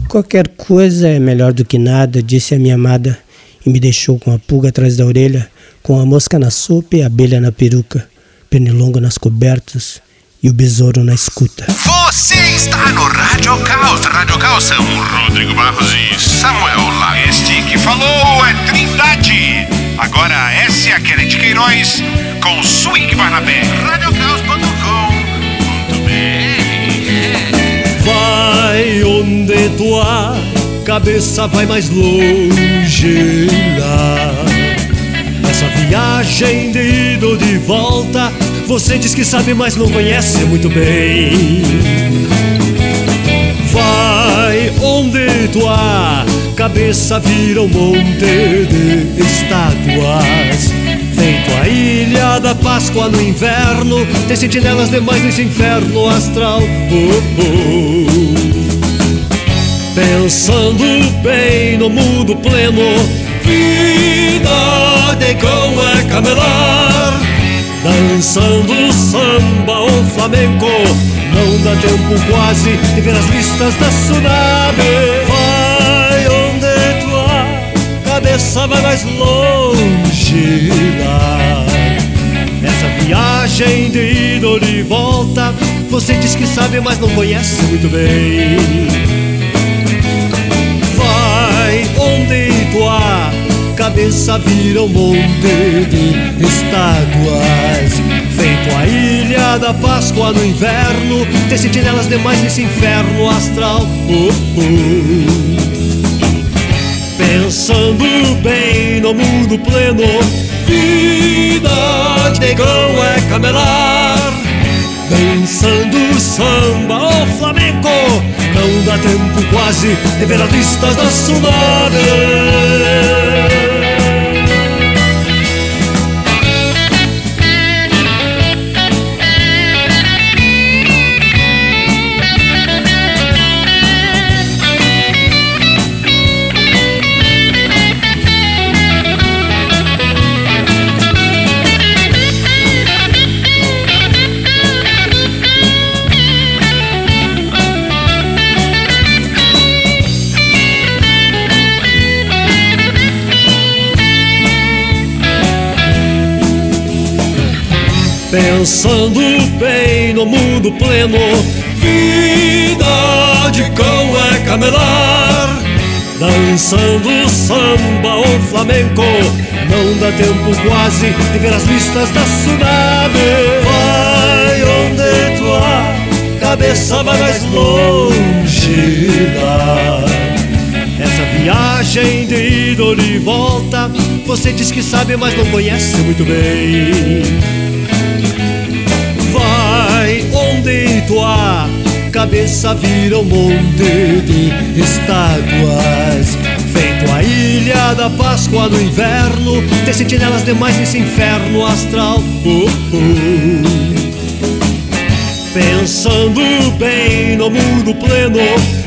Qualquer coisa é melhor do que nada, disse a minha amada, e me deixou com a pulga atrás da orelha, com a mosca na sopa e a abelha na peruca, pernilongo nas cobertas e o besouro na escuta. Você está no Rádio Caos. Rádio Caos são Rodrigo Barros e Samuel Lá. Este que falou é Trindade. Agora essa é a Kelly de Queiroz com Swing Barnabé. radiocaos.com.br. Vai onde tua cabeça vai mais longe lá. Essa viagem de ida ou de volta, você diz que sabe, mas não conhece muito bem. Vai onde tua cabeça vira um monte de estátuas, feito a ilha da Páscoa no inverno. Tem sentinelas demais nesse inferno astral. Pensando bem no mundo pleno, vida de cão é camelar. Dançando samba ou flamenco, não dá tempo quase de ver as listas da tsunami. Vai onde tua cabeça vai mais longe lá. Essa viagem de ida ou de volta, você diz que sabe, mas não conhece muito bem. Vai onde tua cabeça vira um monte de estátuas, feito a ilha da Páscoa no inverno. Tem sentinelas demais nesse inferno astral. Pensando bem no mundo pleno, vida de cão é camelar. Dançando samba ou flamenco, não dá tempo quase de ver as listas da tsunami. Pensando bem no mundo pleno, vida de cão é camelar. Dançando samba ou flamenco, não dá tempo quase de ver as listas da tsunami. Vai onde tua cabeça vai mais longe lá. Essa viagem de ida ou de volta, você diz que sabe, mas não conhece muito bem. Vai onde tua cabeça vira um monte de estátuas, feito a ilha da Páscoa no inverno. Tem sentinelas demais nesse inferno astral. Pensando bem no mundo pleno,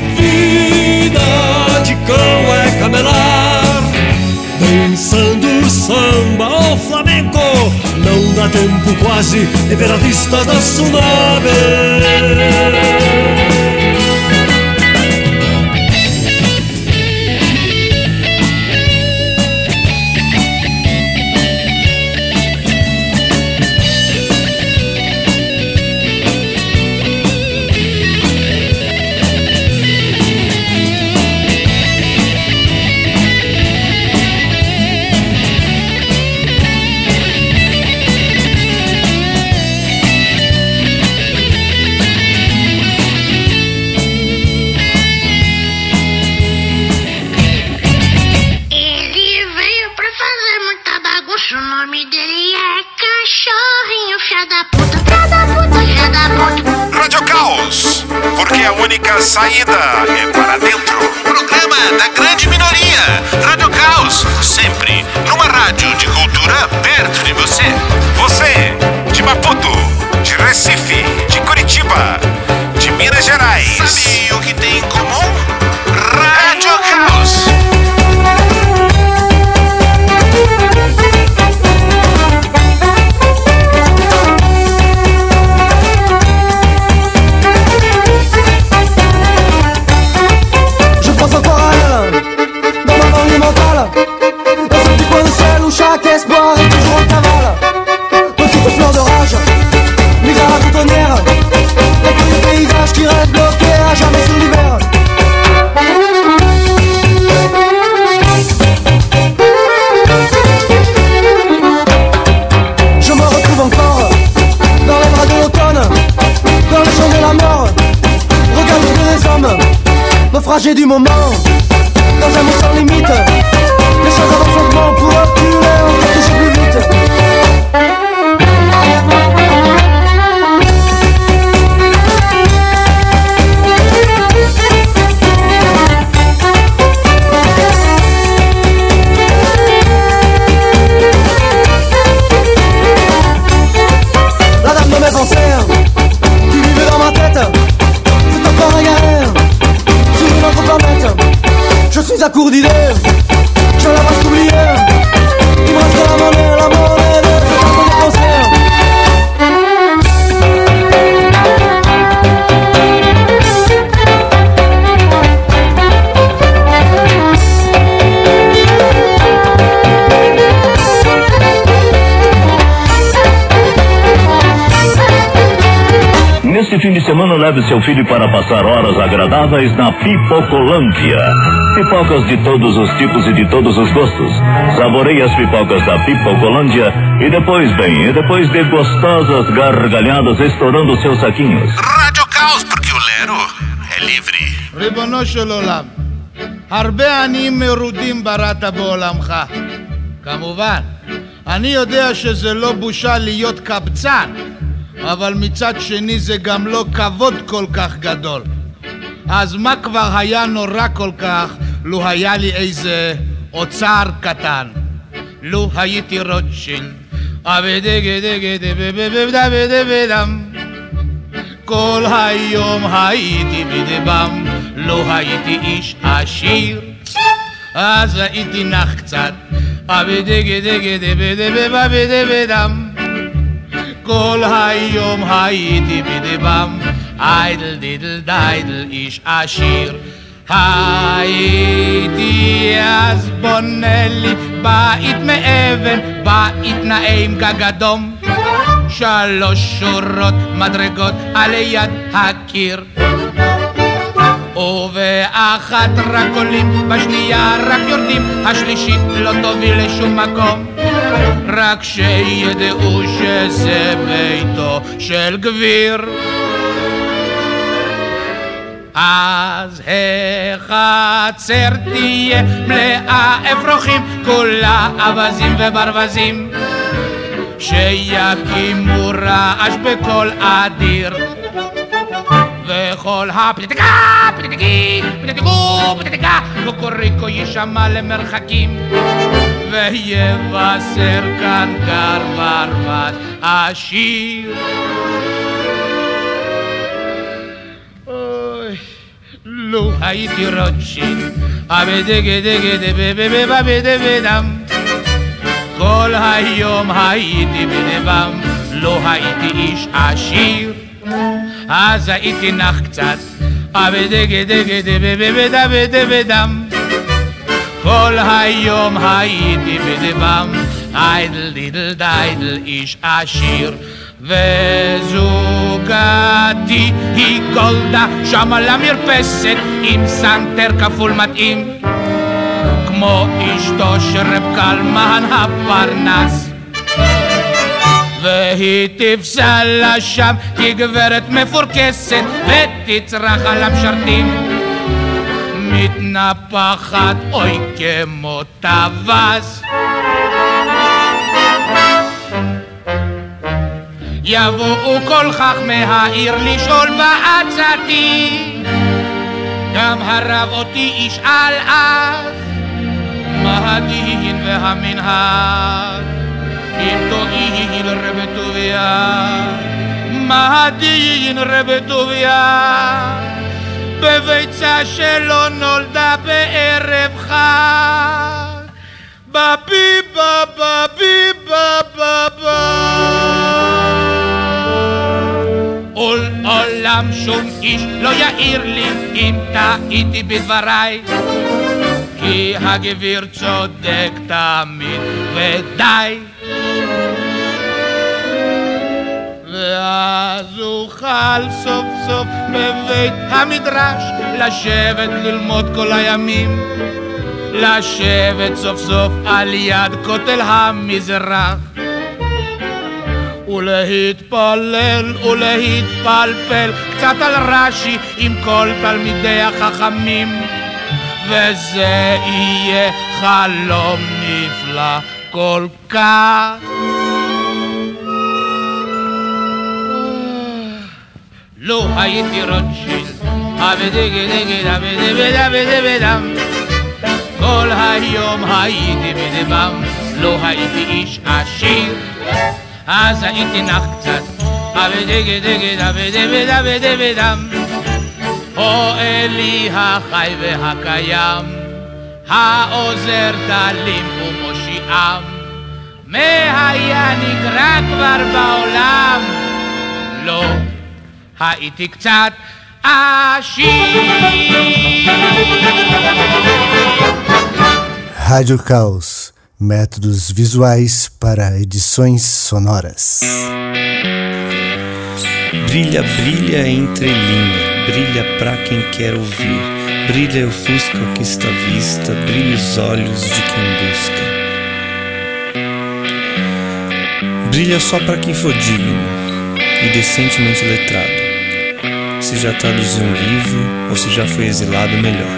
vida de cão é camelar. Dançando samba ou flamenco, não dá tempo quase de ver as listas da tsunami. O nome dele é Cachorrinho, filha da puta, filha da puta, filha da puta. Rádio Caos, porque a única saída é para dentro. Programa da grande minoria. Rádio Caos, sempre numa rádio de cultura perto de você. Você, de Maputo, de Recife, de Curitiba, de Minas Gerais. Sabe o que tem em comum? Rádio Caos. naufragé du moment, dans un monde sans limite. Les choses avancent lentement pour reculer, on va toujours plus vite. La dame de mes pensées, qui vivait dans ma tête, c'est encore un galère sur une autre planète. Je suis à court d'idées, j'en ai presque oublié. Il me reste la monnaie de ce qu'on est pensé. Nesse fim de semana, leve seu filho para passar horas agradáveis na Pipocolândia. Pipocas de todos os tipos e de todos os gostos. Saboreie as pipocas da Pipocolândia e depois dê gostosas gargalhadas estourando seus saquinhos. Rádio Caos, porque o Lero é livre. ריבונו של עולם, הרבה עניים מרודים בראת בעולמך. כמובן, אני יודע שזה לא בושה להיות קבצן, אבל מצד שני זה גם לא כבוד כל כך גדול. אז מה כבר היה נורא כל כך לו היה לי איזה אוצר קטן? לו הייתי רוטשילד, כל היום הייתי בדבם, לא הייתי איש עשיר, אז הייתי נח קצת, כל היום הייתי בדבם, איידל דידל דיידל איש עשיר. הייתי אז בונה לי בית מאבן, בית נעים גג אדום, 3 שורות מדרגות על יד הקיר, ובאחת רק עולים, בשנייה רק יורדים, השלישית לא תוביל לשום מקום, רק שידעו שזה ביתו של גביר. אז החצר תהיה מלאה אפרוחים, כולה אבזים וברווזים, שיקימו רעש בכל אדיר, וכל הפתיתיקה, פתיתיקי, פתיתיקו, פתיתיקה, קוקוריקו יישמע למרחקים, ויבשר כאן גר ברווז עשיר. אוי, לו הייתי רוטשילד, אבדגדגדבבבבבדם, כל היום הייתי בדבם, לא הייתי איש עשיר, אז הייתי נח קצת, אבדגדגדבבבבדם, כל היום הייתי בדבם, איידל דידל דיידל איש עשיר. וזוגתי היא גולדה, שם על המרפסת עם סנטר כפול מתאים, כמו אשתו של רב קלמן הפרנס, והיא תפסה לה שם כי גברת מפורקסת ותצרח על המשרתים, מתנפחת אוי כמו טווס. יבואו כל חכמי העיר לשאול בעצתי, גם הרב אותי ישאל אז, מה הדין והמנהג, אם תועיל רב טוביה, מה הדין רב טוביה, בביצה שלא נולדה בערב חג, בביבה בביבה בביבה. עולם שום איש לא יעיר לי אם טעיתי בדבריי, כי הגביר צודק תמיד ודי. ואז אוכל סוף סוף בבית המדרש לשבת ללמוד כל הימים, לשבת סוף סוף על יד כותל המזרח, ולהתפלל ולהתפלפל קצת על רש"י עם כל תלמידי החכמים, וזה יהיה חלום נפלא כל כך. לו הייתי רוטשילד, כל היום הייתי בדבם, לא הייתי איש עשיר, אז הייתי נח קצת, או אלי החי והקיים, העוזר דלים ומושיעם, מה היה נגרע כבר בעולם? לא הייתי קצת עשיר. Rádio Caos, métodos visuais para edições sonoras. Brilha, brilha entre linha, brilha pra quem quer ouvir, brilha o fusca que está à vista, brilha os olhos de quem busca. Brilha só pra quem for digno e decentemente letrado, se já traduziu um livro ou se já foi exilado, melhor.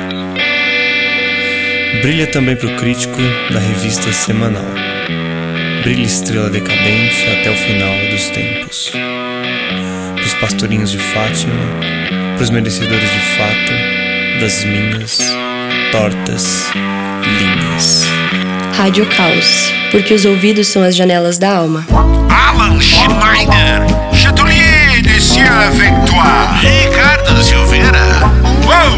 Brilha também pro crítico da revista semanal, brilha estrela decadente até o final dos tempos. Pros pastorinhos de Fátima, pros merecedores de fato das minhas tortas linhas. Rádio Caos, porque os ouvidos são as janelas da alma. Alan Schneider, Chatelier de Ciel Victoire, Ricardo Silveira. Uou,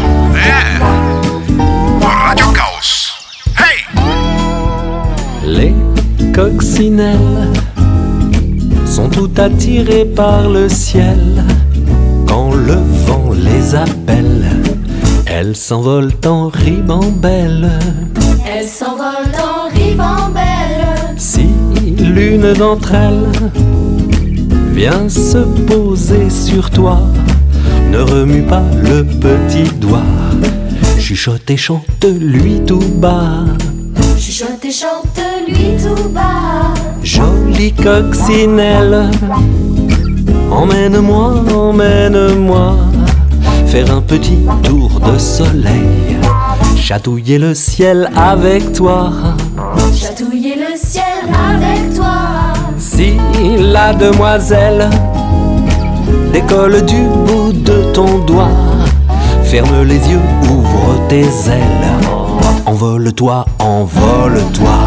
Rádio Caos. Hey! Les coccinelles sont toutes attirées par le ciel. Quand le vent les appelle, elles s'envolent en ribambelle. Elles s'envolent en ribambelle. Si l'une d'entre elles vient se poser sur toi, ne remue pas le petit doigt, chuchote et chante-lui tout bas. Chuchote et chante-lui tout bas. Jolie coccinelle, emmène-moi, emmène-moi faire un petit tour de soleil, chatouiller le ciel avec toi. Chatouiller le ciel avec toi. Si la demoiselle décolle du bout de ton doigt, ferme les yeux, ouvre tes ailes, envole-toi, envole-toi.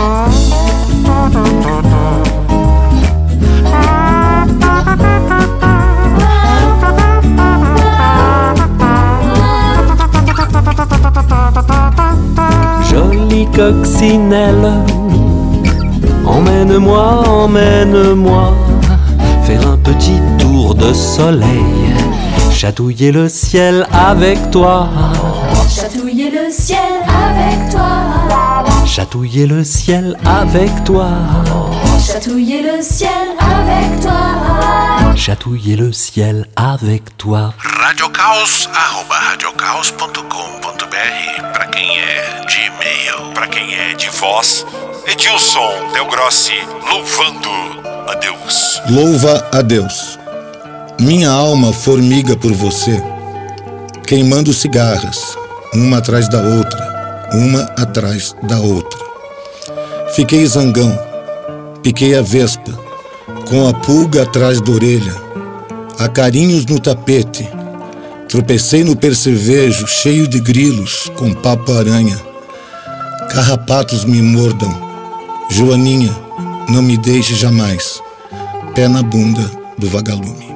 Jolie coccinelle, emmène-moi, emmène-moi faire un petit tour de soleil, chatouiller le ciel avec toi. Chatouiller le ciel avec toi. Chatouiller le ciel avec toi. Chatouiller le ciel avec toi. Chatouiller le ciel avec toi. radiocaos@radiocaos.com.br para quem é de e-mail, para quem é de voz. Edilson Del Grossi louvando a Deus. Louva a Deus. Minha alma formiga por você, queimando cigarras, uma atrás da outra, uma atrás da outra. Fiquei zangão, piquei a vespa, com a pulga atrás da orelha, a carinhos no tapete, tropecei no percevejo cheio de grilos com papo-aranha. Carrapatos me mordam, Joaninha, não me deixe jamais, pé na bunda do vagalume.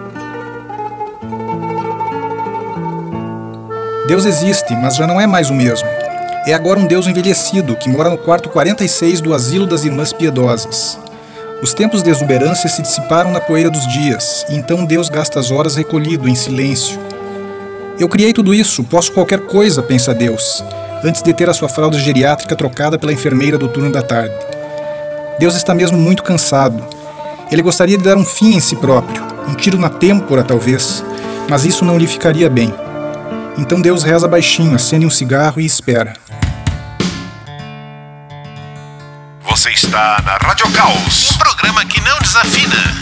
Deus existe, mas já não é mais o mesmo. É agora um Deus envelhecido que mora no quarto 46 do Asilo das Irmãs Piedosas. Os tempos de exuberância se dissiparam na poeira dos dias, e então Deus gasta as horas recolhido, em silêncio. Eu criei tudo isso, posso qualquer coisa, pensa Deus, antes de ter a sua fralda geriátrica trocada pela enfermeira do turno da tarde. Deus está mesmo muito cansado. Ele gostaria de dar um fim em si próprio, um tiro na têmpora talvez, mas isso não lhe ficaria bem. Então Deus reza baixinho, acende um cigarro e espera. Você está na Rádio Caos, um programa que não desafina.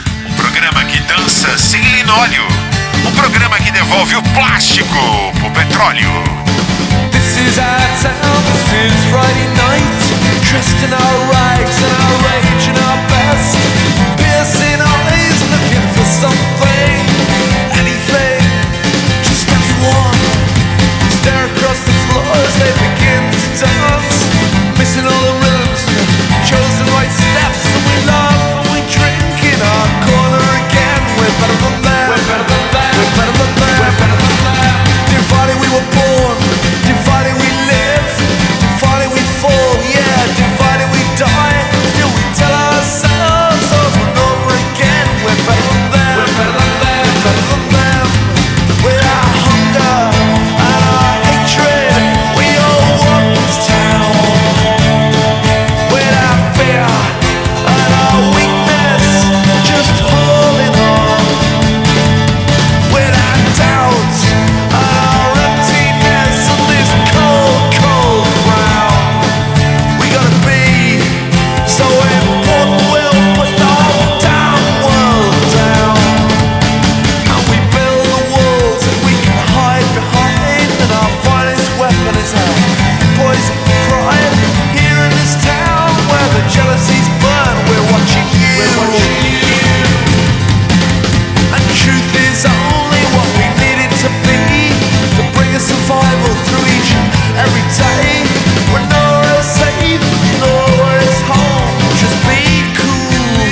dança sem linóleo. O programa que devolve o plástico pro petróleo. This is our town, this is Friday night. Dressed in our rags and our rage and our best. Piercing eyes, looking for something, anything, just anyone. Stare across the floor as they begin to dance, missing all the rhythms, chosen right steps, and we laugh and we drink in our corner again. We're better than them, we're better than them, we're better than them, we're better than them. Divided we were born, divided we live, divided we fall, yeah, divided we die. Still we tell ourselves over and over again, we're better than them, we're better than them, we're better than them. With our hunger and our hatred, we all walk this town. With our fear and our weakness, just holding on. With our doubts and our emptiness and this cold, cold frown. We gotta be so important, we'll put the whole damn world down. And we build the walls that we can hide behind, and our finest weapon is our poison pride. Here in this town where the jealousies burn, we're watching you. And truth is only what we need it to be, to bring us survival through each and every day. We're nowhere safe, nowhere is home, just be cool.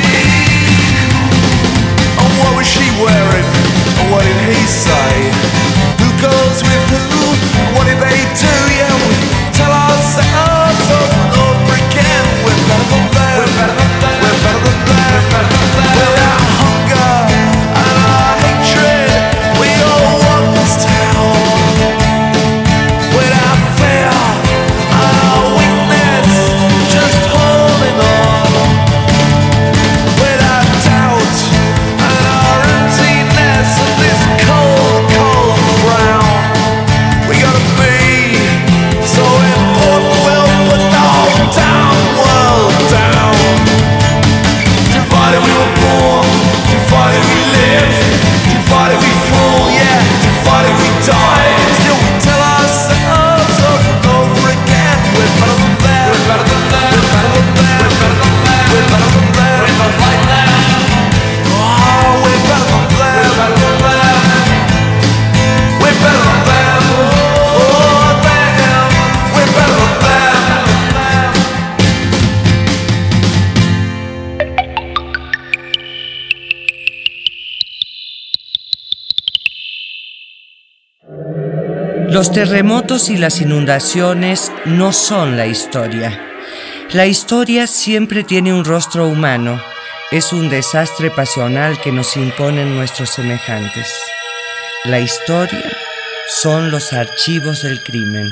And what was she wearing? And what did he say? Who goes with who? And what did they do? Yeah, we tell ourselves over and over again, we're better than them, we're better than them, we're better than them, we're better than them. With our hunger and our hatred, we all walk this town. With our fear and our weakness, just holding on. With our doubt and our emptiness and this cold, cold frown. We gotta be so important, we'll put the whole damn world down. Divided we were born, divided we live, divided we fall, yeah, divided we die. Still we tell ourselves over and over again, we're better than them, we're better than them, we're better than them, we're better than them, we're better than them, we're not like them. Oh, we're better than them, we're better than them, we're better than them. Oh, damn, we're better than them. Los terremotos y las inundaciones no son la historia. La historia siempre tiene un rostro humano. Es un desastre pasional que nos imponen nuestros semejantes. La historia son los archivos del crimen.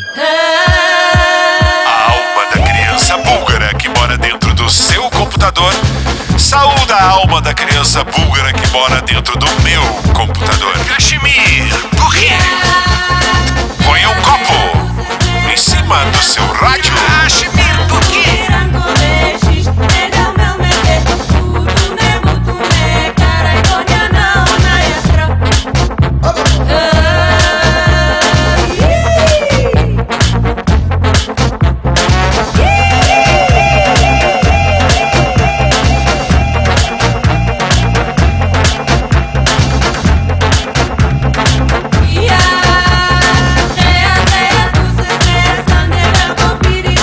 A alma da criança búlgara que mora dentro do seu computador saúda a alma da criança búlgara que mora dentro do meu computador. Kashmir, por quê? Põe um copo em cima do seu rádio. Kashmir, por quê? Piri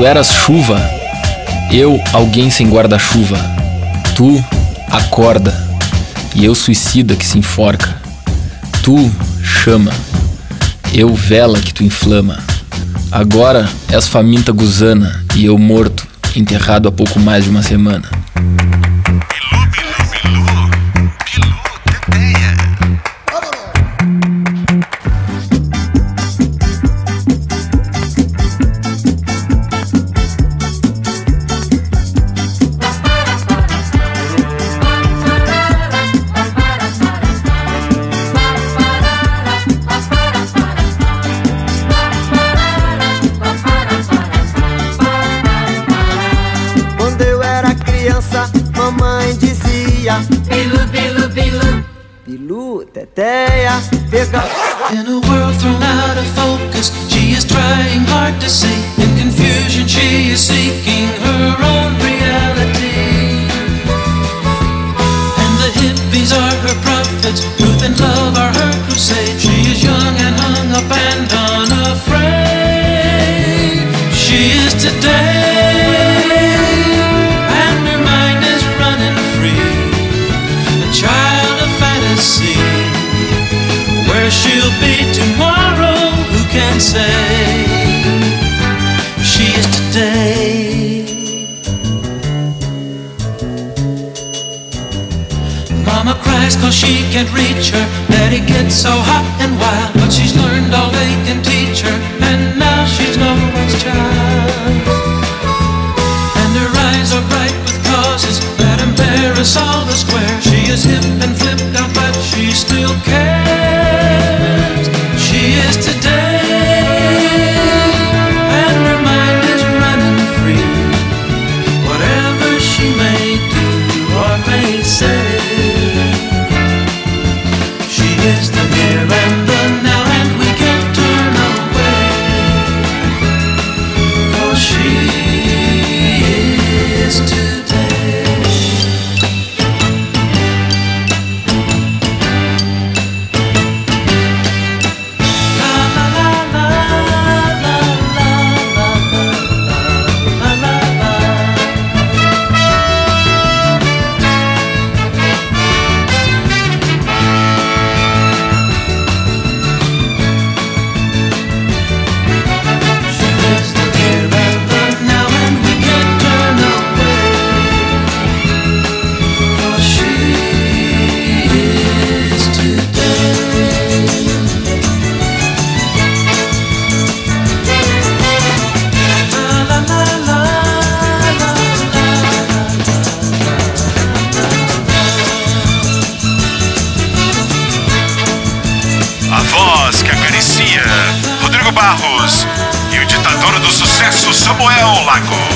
quando eras chuva, eu alguém sem guarda-chuva. Tu, a corda, e eu suicida que se enforca. Tu, chama, eu vela que tu inflama. Agora és faminta gusana e eu morto, enterrado há pouco mais de uma semana. Mamãe dizia Bilu, bilu, bilu, bilu, teteia, pega. In a world thrown out of focus, she is trying hard to see. In confusion she is seeking her own reality. And the hippies are her prophets, truth and love are her crusade. She is young and hung up and unafraid. She is today, child of fantasy. Where she'll be tomorrow, who can say? She is today. Mama cries 'cause she can't reach her. Daddy gets so hot and wild, but she's learned all they can teach her, and now she's no one's child. And her eyes are bright with causes that embarrass all the square. She is hip and flipped out, but she still cares. She is today, and her mind is running free. Whatever she may do or may say, she is the here and the now, and we can't turn away. 'Cause she is today. Rodrigo Barros e o ditador do sucesso Samuel Lago.